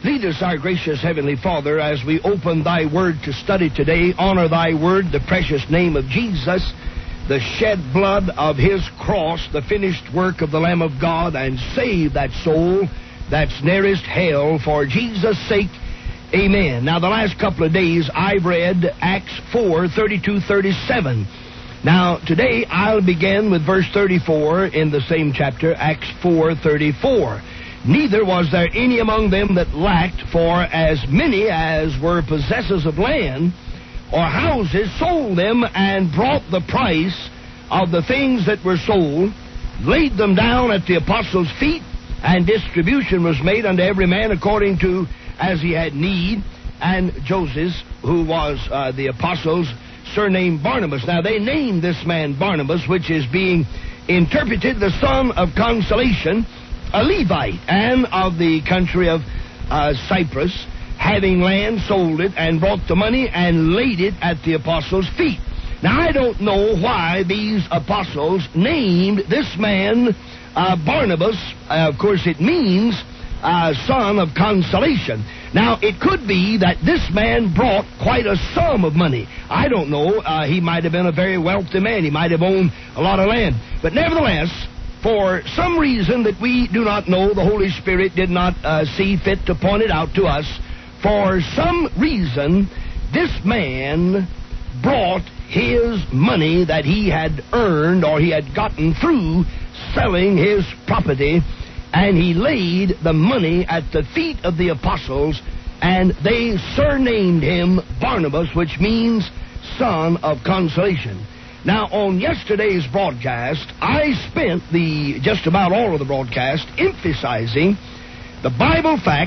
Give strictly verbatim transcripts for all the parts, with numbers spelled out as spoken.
Lead us, our gracious Heavenly Father, as we open Thy Word to study today. Honor Thy Word, the precious name of Jesus, the shed blood of His cross, the finished work of the Lamb of God, and save that soul that's nearest hell for Jesus' sake. Amen. Now, the last couple of days, I've read Acts four, thirty-two, thirty-seven. Now, today, I'll begin with verse thirty-four in the same chapter, Acts four, thirty-four. Neither was there any among them that lacked, for as many as were possessors of land or houses sold them and brought the price of the things that were sold, laid them down at the apostles' feet, and distribution was made unto every man according to as he had need. And Joseph, who was uh, the apostles' surnamed Barnabas. Now, they named this man Barnabas, which is being interpreted the son of consolation, a Levite, and of the country of uh, Cyprus, having land, sold it, and brought the money, and laid it at the apostles' feet. Now, I don't know why these apostles named this man uh, Barnabas. Uh, of course, it means uh, son of consolation. Now, it could be that this man brought quite a sum of money. I don't know. Uh, he might have been a very wealthy man. He might have owned a lot of land. But nevertheless, for some reason that we do not know, the Holy Spirit did not uh, see fit to point it out to us. For some reason, this man brought his money that he had earned or he had gotten through selling his property, and he laid the money at the feet of the apostles, and they surnamed him Barnabas, which means son of consolation. Now, on yesterday's broadcast, I spent the just about all of the broadcast emphasizing the Bible fact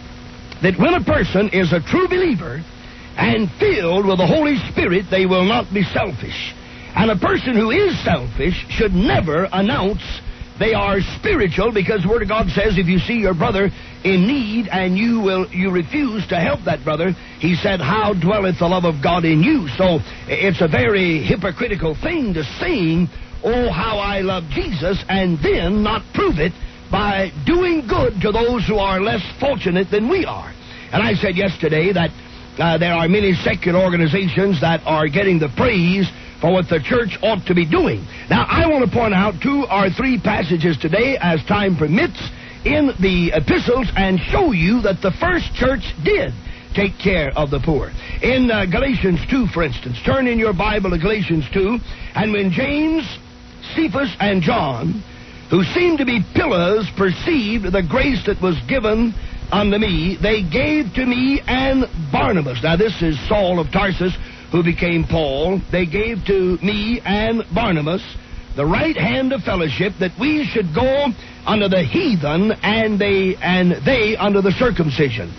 that when a person is a true believer and filled with the Holy Spirit, they will not be selfish. And a person who is selfish should never announce they are spiritual, because the Word of God says if you see your brother in need and you will you refuse to help that brother, He said, how dwelleth the love of God in you? So it's a very hypocritical thing to sing, oh, how I love Jesus, and then not prove it by doing good to those who are less fortunate than we are. And I said yesterday that uh, there are many secular organizations that are getting the praise for what the church ought to be doing. Now, I want to point out two or three passages today, as time permits, in the epistles, and show you that the first church did take care of the poor. In uh, Galatians two, for instance, turn in your Bible to Galatians two, and when James, Cephas, and John, who seemed to be pillars, perceived the grace that was given unto me, they gave to me and Barnabas. Now, this is Saul of Tarsus, who became Paul. They gave to me and Barnabas the right hand of fellowship, that we should go unto the heathen, and they and they unto the circumcision.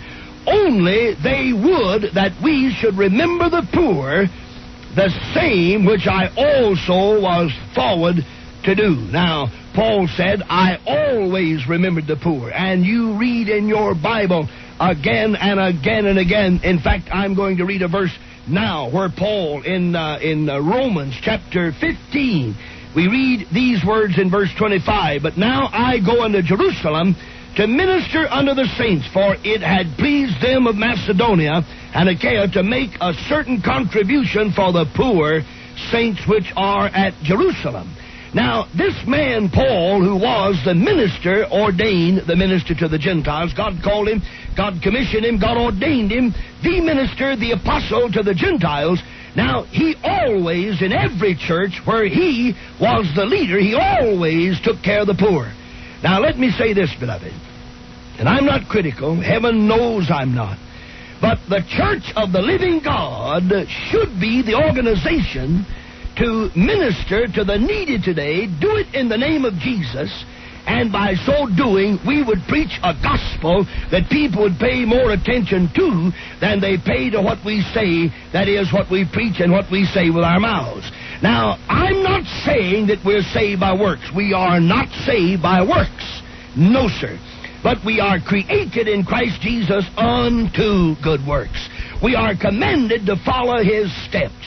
Only they would that we should remember the poor, the same which I also was forward to do. Now, Paul said, I always remembered the poor. And you read in your Bible again and again and again. In fact, I'm going to read a verse now where Paul in uh, in uh, Romans chapter fifteen, we read these words in verse twenty-five, but now I go unto Jerusalem to minister unto the saints, for it had pleased them of Macedonia and Achaia to make a certain contribution for the poor saints which are at Jerusalem. Now, this man, Paul, who was the minister, ordained the minister to the Gentiles. God called him, God commissioned him, God ordained him, the minister, the apostle to the Gentiles. Now, he always, in every church where he was the leader, he always took care of the poor. Now, let me say this, beloved, and I'm not critical, heaven knows I'm not, but the church of the living God should be the organization to minister to the needy today, do it in the name of Jesus, and by so doing, we would preach a gospel that people would pay more attention to than they pay to what we say, that is, what we preach and what we say with our mouths. Now, I'm not saying that we're saved by works. We are not saved by works. No, sir. But we are created in Christ Jesus unto good works. We are commanded to follow His steps.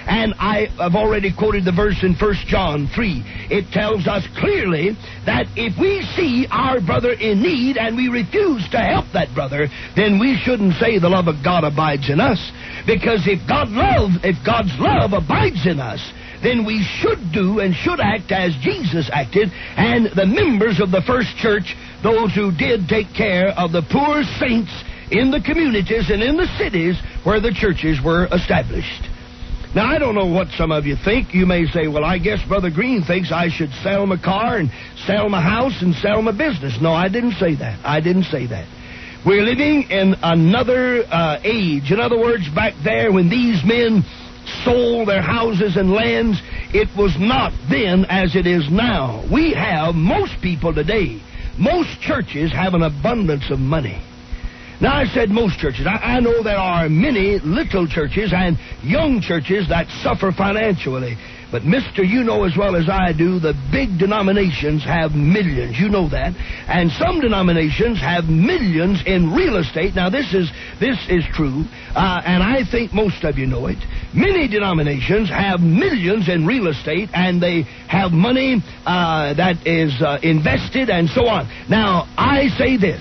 And I have already quoted the verse in First John three. It tells us clearly that if we see our brother in need and we refuse to help that brother, then we shouldn't say the love of God abides in us. Because if God love, if God's love abides in us, then we should do and should act as Jesus acted, and the members of the first church, those who did take care of the poor saints in the communities and in the cities where the churches were established. Now, I don't know what some of you think. You may say, well, I guess Brother Green thinks I should sell my car and sell my house and sell my business. No, I didn't say that. I didn't say that. We're living in another uh, age. In other words, back there when these men sold their houses and lands, it was not then as it is now. We have, most people today, most churches have an abundance of money. Now, I said most churches. I, I know there are many little churches and young churches that suffer financially. But, mister, you know as well as I do, the big denominations have millions. You know that. And some denominations have millions in real estate. Now, this is this is true, uh, and I think most of you know it. Many denominations have millions in real estate, and they have money uh, that is uh, invested and so on. Now, I say this.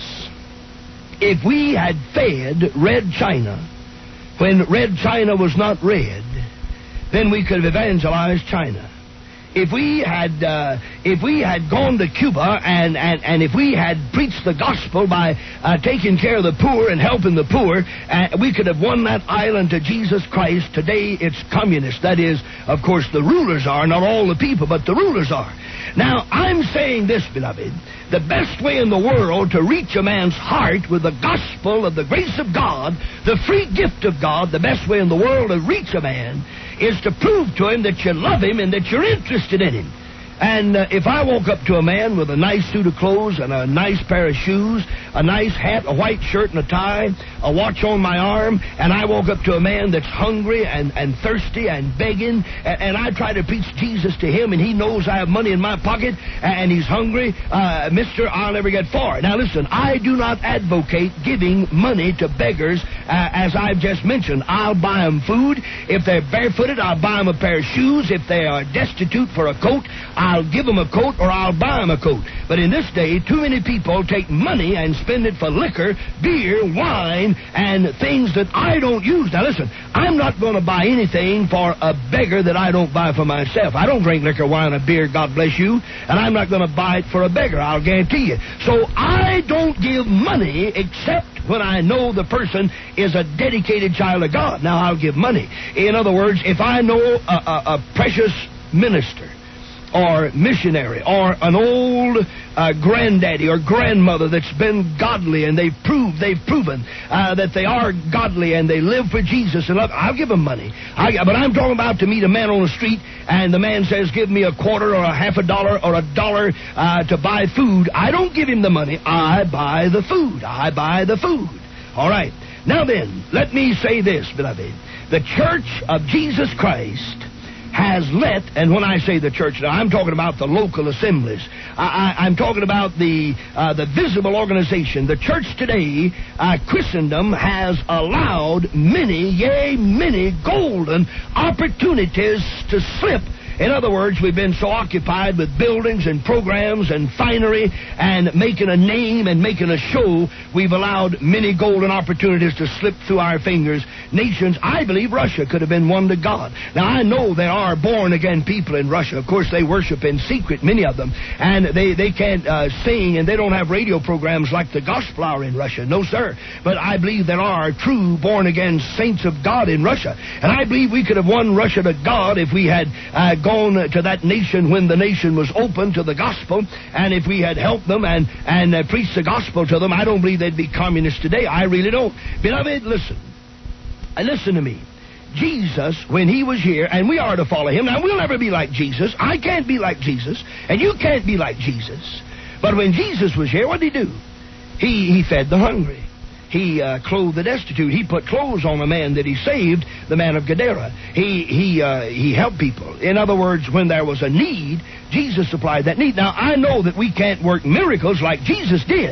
If we had fed Red China when Red China was not red, then we could have evangelized China. If we had uh, if we had gone to Cuba and, and, and if we had preached the gospel by uh, taking care of the poor and helping the poor, uh, we could have won that island to Jesus Christ. Today it's communist. That is, of course, the rulers are, not all the people, but the rulers are. Now, I'm saying this, beloved. The best way in the world to reach a man's heart with the gospel of the grace of God, the free gift of God, the best way in the world to reach a man is to prove to him that you love him and that you're interested in him. And uh, if I walk up to a man with a nice suit of clothes and a nice pair of shoes, a nice hat, a white shirt and a tie, a watch on my arm, and I walk up to a man that's hungry and, and thirsty and begging, and, and I try to preach Jesus to him, and he knows I have money in my pocket, and he's hungry, uh, mister, I'll never get far. Now listen, I do not advocate giving money to beggars, uh, as I've just mentioned. I'll buy them food. If they're barefooted, I'll buy them a pair of shoes. If they are destitute for a coat, I'll give them a coat or I'll buy them a coat. But in this day, too many people take money and spend it for liquor, beer, wine, and things that I don't use. Now listen, I'm not going to buy anything for a beggar that I don't buy for myself. I don't drink liquor, wine, or beer, God bless you, and I'm not going to buy it for a beggar, I'll guarantee you. So I don't give money except when I know the person is a dedicated child of God. Now I'll give money. In other words, if I know a, a, a precious minister or missionary, or an old uh, granddaddy or grandmother that's been godly, and they've proved, they've proven uh, that they are godly and they live for Jesus and love, I'll give them money. I, but I'm talking about to meet a man on the street, and the man says, give me a quarter or a half a dollar or a dollar uh, to buy food. I don't give him the money. I buy the food. I buy the food. All right. Now then, let me say this, beloved. The Church of Jesus Christ has let, and when I say the church, now I'm talking about the local assemblies. I, I, I'm talking about the uh, the visible organization. The church today, uh, Christendom, has allowed many, yea, many golden opportunities to slip. In other words, we've been so occupied with buildings and programs and finery and making a name and making a show, we've allowed many golden opportunities to slip through our fingers. Nations, I believe Russia could have been won to God. Now, I know there are born-again people in Russia. Of course, they worship in secret, many of them, and they, they can't uh, sing, and they don't have radio programs like the Gospel Hour in Russia. No, sir. But I believe there are true born-again saints of God in Russia. And I believe we could have won Russia to God if we had uh, gone to that nation when the nation was open to the gospel, and if we had helped them and, and uh, preached the gospel to them. I don't believe they'd be communists today. I really don't. Beloved, listen. Uh, listen to me. Jesus, when he was here, and we are to follow him. Now, we'll never be like Jesus. I can't be like Jesus, and you can't be like Jesus. But when Jesus was here, what did he do? He, he fed the hungry. He uh, clothed the destitute. He put clothes on a man that he saved, the man of Gadara. He he uh, he helped people. In other words, when there was a need, Jesus supplied that need. Now, I know that we can't work miracles like Jesus did,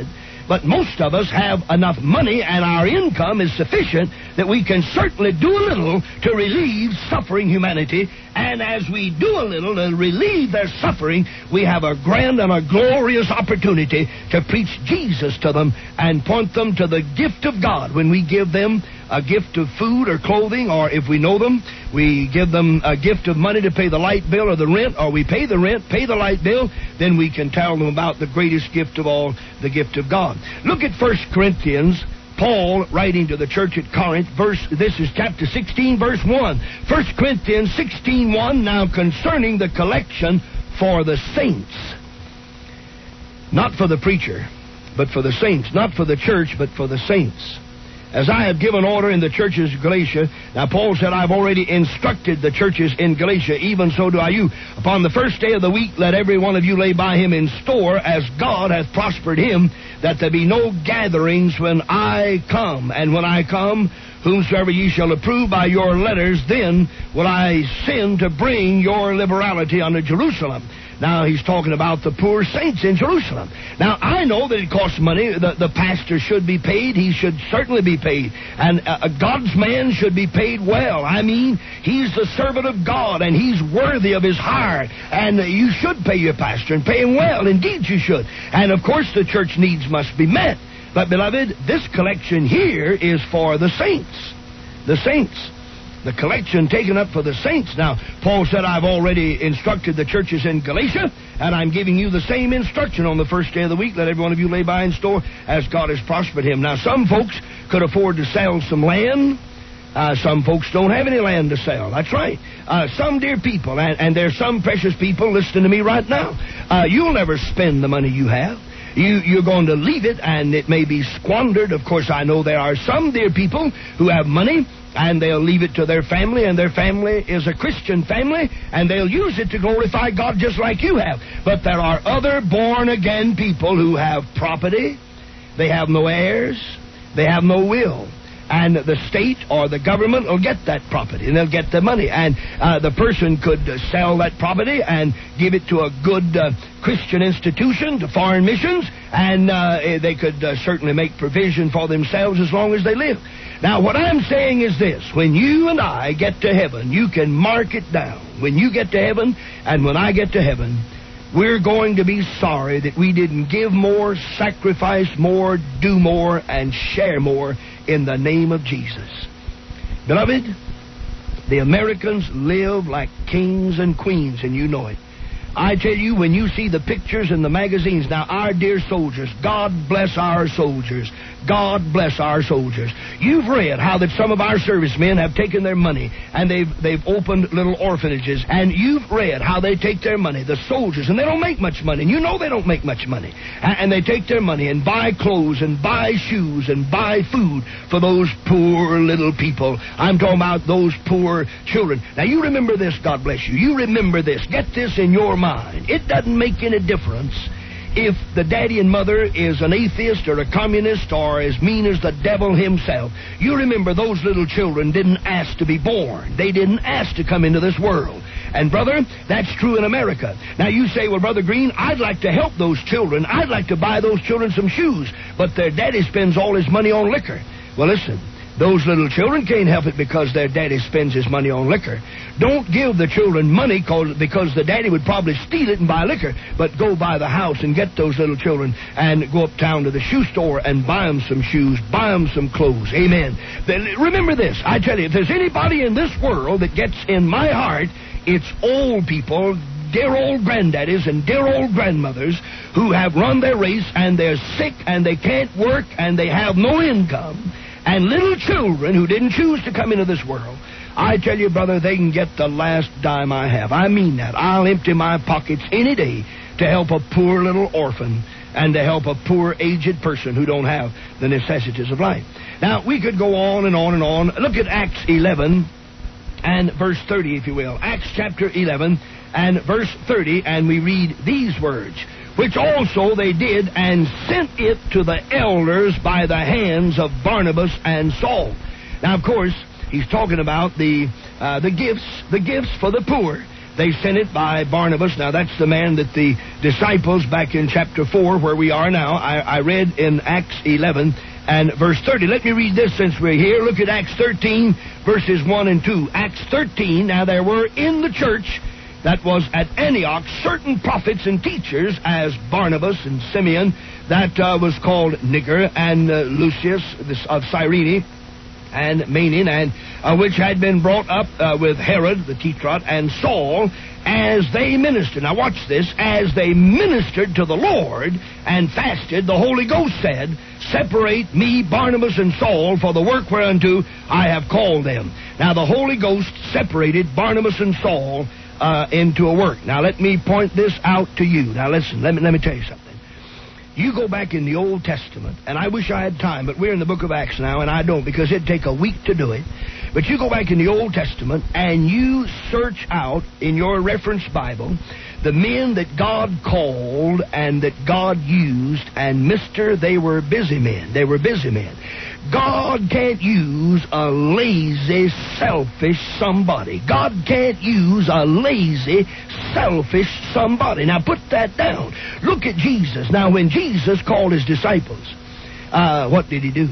but most of us have enough money and our income is sufficient that we can certainly do a little to relieve suffering humanity. And as we do a little to relieve their suffering, we have a grand and a glorious opportunity to preach Jesus to them and point them to the gift of God. When we give them a gift of food or clothing, or if we know them, we give them a gift of money to pay the light bill or the rent, or we pay the rent, pay the light bill, then we can tell them about the greatest gift of all, the gift of God. Look at First Corinthians. Paul, writing to the church at Corinth, verse, this is chapter sixteen, verse one. First Corinthians sixteen, one, now concerning the collection for the saints. Not for the preacher, but for the saints. Not for the church, but for the saints. As I have given order in the churches of Galatia. Now, Paul said, I've already instructed the churches in Galatia, even so do I you. Upon the first day of the week, let every one of you lay by him in store, as God hath prospered him, that there be no gatherings when I come. And when I come, whomsoever ye shall approve by your letters, then will I send to bring your liberality unto Jerusalem. Now, he's talking about the poor saints in Jerusalem. Now, I know that it costs money. The, the pastor should be paid. He should certainly be paid. And uh, God's man should be paid well. I mean, he's the servant of God, and he's worthy of his hire. And uh, you should pay your pastor, and pay him well. Indeed, you should. And, of course, the church needs must be met. But, beloved, this collection here is for the saints. The saints. The collection taken up for the saints. Now, Paul said, I've already instructed the churches in Galatia, and I'm giving you the same instruction on the first day of the week. Let every one of you lay by in store as God has prospered him. Now, some folks could afford to sell some land. Uh, some folks don't have any land to sell. That's right. Uh, some dear people, and, and there's some precious people listening to me right now. Uh, you'll never spend the money you have. You, you're going to leave it, and it may be squandered. Of course, I know there are some dear people who have money, and they'll leave it to their family, and their family is a Christian family, and they'll use it to glorify God just like you have. But there are other born-again people who have property. They have no heirs. They have no will. And the state or the government will get that property, and they'll get the money. And uh, the person could uh, sell that property and give it to a good uh, Christian institution, to foreign missions, and uh, they could uh, certainly make provision for themselves as long as they live. Now, what I'm saying is this. When you and I get to heaven, you can mark it down. When you get to heaven, and when I get to heaven, we're going to be sorry that we didn't give more, sacrifice more, do more, and share more in the name of Jesus. Beloved, the Americans live like kings and queens, and you know it. I tell you, when you see the pictures in the magazines, now, our dear soldiers, God bless our soldiers. God bless our soldiers. You've read how that some of our servicemen have taken their money and they've they've opened little orphanages. And you've read how they take their money, the soldiers, and they don't make much money. And you know they don't make much money. And they take their money and buy clothes and buy shoes and buy food for those poor little people. I'm talking about those poor children. Now, you remember this, God bless you. You remember this. Get this in your mind. It doesn't make any difference if the daddy and mother is an atheist or a communist or as mean as the devil himself. You remember those little children didn't ask to be born. They didn't ask to come into this world. And, brother, that's true in America. Now, you say, well, Brother Green, I'd like to help those children. I'd like to buy those children some shoes. But their daddy spends all his money on liquor. Well, listen. Those little children can't help it because their daddy spends his money on liquor. Don't give the children money cause, because the daddy would probably steal it and buy liquor, but go by the house and get those little children and go uptown to the shoe store and buy them some shoes, buy them some clothes. Amen. Then, remember this. I tell you, if there's anybody in this world that gets in my heart, it's old people, dear old granddaddies and dear old grandmothers who have run their race and they're sick and they can't work and they have no income. And little children who didn't choose to come into this world, I tell you, brother, they can get the last dime I have. I mean that. I'll empty my pockets any day to help a poor little orphan and to help a poor aged person who don't have the necessities of life. Now, we could go on and on and on. Look at Acts eleven and verse thirty, if you will. Acts chapter eleven and verse thirty, and we read these words. Which also they did, and sent it to the elders by the hands of Barnabas and Saul. Now, of course, he's talking about the uh, the gifts, the gifts for the poor. They sent it by Barnabas. Now, that's the man that the disciples back in chapter four, where we are now, I, I read in Acts eleven and verse thirty. Let me read this since we're here. Look at Acts thirteen, verses one and two. Acts thirteen, now there were in the church that was at Antioch certain prophets and teachers, as Barnabas and Simeon, that uh, was called Niger, and uh, Lucius this, of Cyrene, and Manaen, and uh, which had been brought up uh, with Herod the Tetrarch and Saul, as they ministered. Now watch this. As they ministered to the Lord and fasted, the Holy Ghost said, separate me, Barnabas and Saul, for the work whereunto I have called them. Now the Holy Ghost separated Barnabas and Saul uh, into a work. Now let me point this out to you. Now listen, let me, let me tell you something. You go back in the Old Testament, and I wish I had time, but we're in the book of Acts now, and I don't, because it'd take a week to do it. But you go back in the Old Testament, and you search out in your reference Bible the men that God called and that God used, and mister, they were busy men. They were busy men. God can't use a lazy, selfish somebody. God can't use a lazy, selfish somebody. Now put that down. Look at Jesus. Now when Jesus called his disciples, uh, what did he do?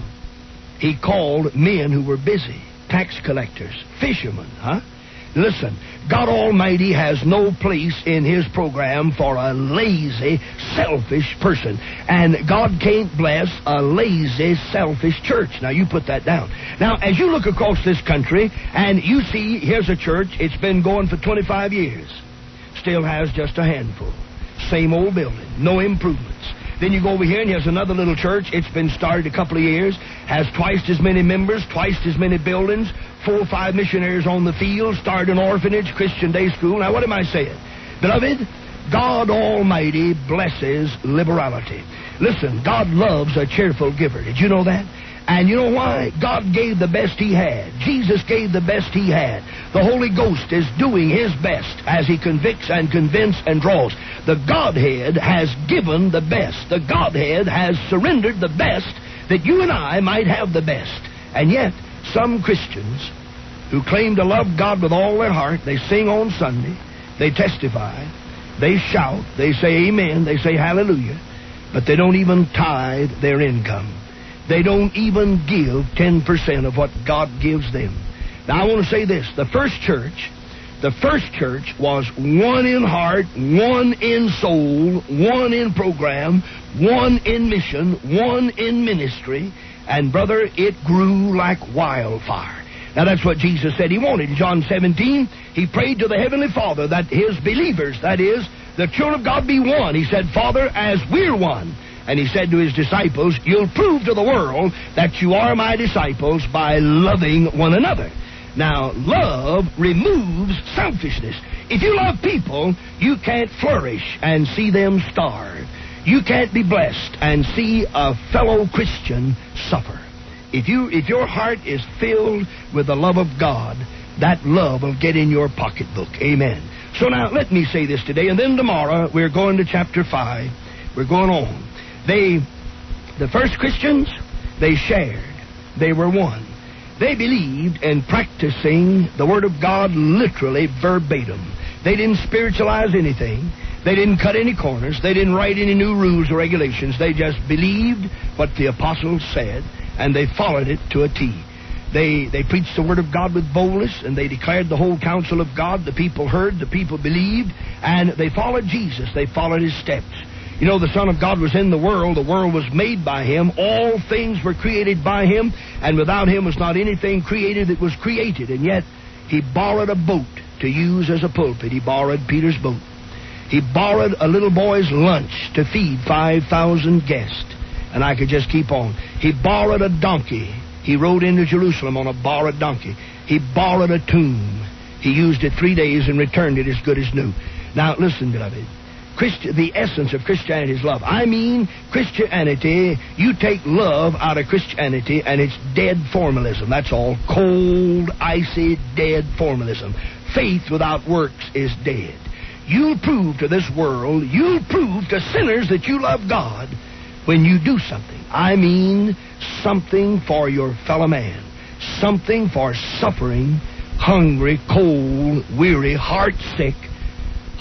He called men who were busy, tax collectors, fishermen, huh? Listen, God Almighty has no place in His program for a lazy, selfish person. And God can't bless a lazy, selfish church. Now, you put that down. Now, as you look across this country, and you see, here's a church, it's been going for twenty-five years. Still has just a handful. Same old building, no improvements. Then you go over here and here's another little church. It's been started a couple of years, has twice as many members, twice as many buildings, four or five missionaries on the field, started an orphanage, Christian day school. Now, what am I saying? Beloved, God Almighty blesses liberality. Listen, God loves a cheerful giver. Did you know that? And you know why? God gave the best He had. Jesus gave the best He had. The Holy Ghost is doing His best as He convicts and convinces and draws. The Godhead has given the best. The Godhead has surrendered the best that you and I might have the best. And yet, some Christians who claim to love God with all their heart, they sing on Sunday, they testify, they shout, they say amen, they say hallelujah, but they don't even tithe their income. They don't even give ten percent of what God gives them. Now, I want to say this. The first church, the first church was one in heart, one in soul, one in program, one in mission, one in ministry, and, brother, it grew like wildfire. Now, that's what Jesus said He wanted. In John seventeen, He prayed to the Heavenly Father that His believers, that is, the children of God, be one. He said, Father, as we're one. And He said to His disciples, you'll prove to the world that you are my disciples by loving one another. Now, love removes selfishness. If you love people, you can't flourish and see them starve. You can't be blessed and see a fellow Christian suffer. If you, if your heart is filled with the love of God, that love will get in your pocketbook. Amen. So now, let me say this today, and then tomorrow we're going to chapter five. We're going on. They, the first Christians, they shared. They were one. They believed in practicing the Word of God literally verbatim. They didn't spiritualize anything. They didn't cut any corners. They didn't write any new rules or regulations. They just believed what the apostles said, and they followed it to a T. They, they preached the Word of God with boldness, and they declared the whole counsel of God. The people heard, the people believed, and they followed Jesus. They followed His steps. You know, the Son of God was in the world. The world was made by Him. All things were created by Him, and without Him was not anything created that was created. And yet, He borrowed a boat to use as a pulpit. He borrowed Peter's boat. He borrowed a little boy's lunch to feed five thousand guests. And I could just keep on. He borrowed a donkey. He rode into Jerusalem on a borrowed donkey. He borrowed a tomb. He used it three days and returned it as good as new. Now, listen, beloved. Christi- the essence of Christianity is love. I mean, Christianity, you take love out of Christianity and it's dead formalism. That's all. Cold, icy, dead formalism. Faith without works is dead. You'll prove to this world, you'll prove to sinners that you love God when you do something. I mean, something for your fellow man. Something for suffering, hungry, cold, weary, heart sick,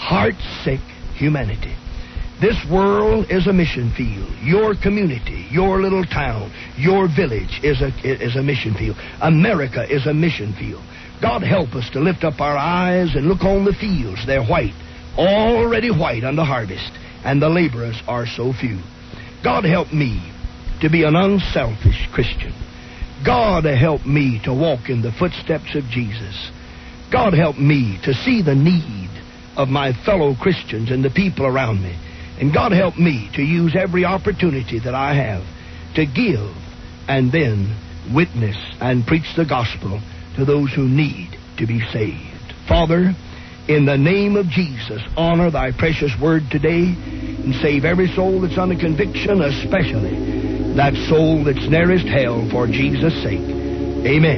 heart-sick humanity. This world is a mission field. Your community, your little town, your village is a, is a mission field. America is a mission field. God help us to lift up our eyes and look on the fields. They're white, already white unto harvest, and the laborers are so few. God help me to be an unselfish Christian. God help me to walk in the footsteps of Jesus. God help me to see the need of my fellow Christians and the people around me. And God help me to use every opportunity that I have to give and then witness and preach the gospel to those who need to be saved. Father, in the name of Jesus, honor thy precious word today and save every soul that's under conviction, especially that soul that's nearest hell, for Jesus' sake. Amen.